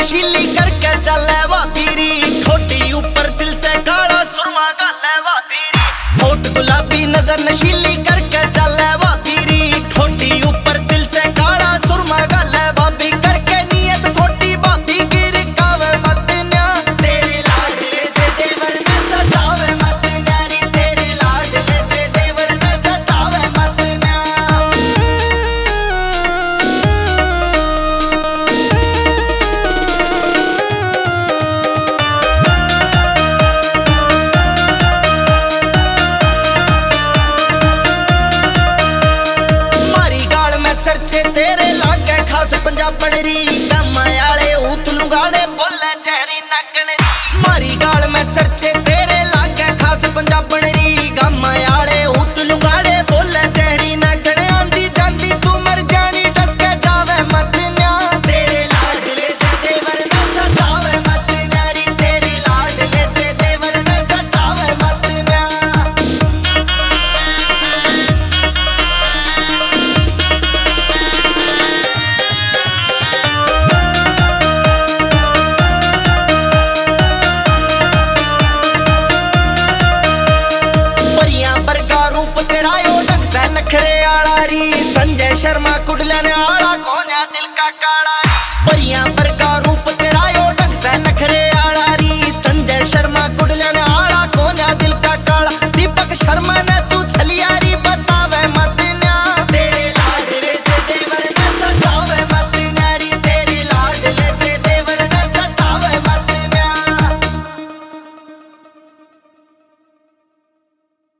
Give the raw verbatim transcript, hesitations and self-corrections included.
नशीली करके चले वा पीरी, ठोटी ऊपर दिल से काला सुरमा गाले वा पीरी। होठ गुलाबी नजर नशीली करके चले वा पीरी, ठोटी ऊपर दिल से काला सुरमा गाले भाभी। करके नियत थोटी भाभी गिर कावे मत न्या, तेरे लाडले से देवर न सतावे मत न्यारी, तेरे लाडले से देवर न सतावे मत न्या। चर्चे तेरे लागे खास पंजाबण री, कमायाले ऊत लुगाड़े बोले चेहरी नागण री। मारी गाल में चर्चे तेरे लागे खास पंजाबण री, कमायाले ऊत लुगाड़े बोले चेहरी नागण। आंधी जांदी तू मर जानी डसके जावे मत न्या, तेरे लाडले से देवर न सतावे मत न्यारी, तेरे लाडले से देवर न सतावे मत न्या। नखरे आला री संजय शर्मा कुडलन आला, कौन दिल का काला परियां।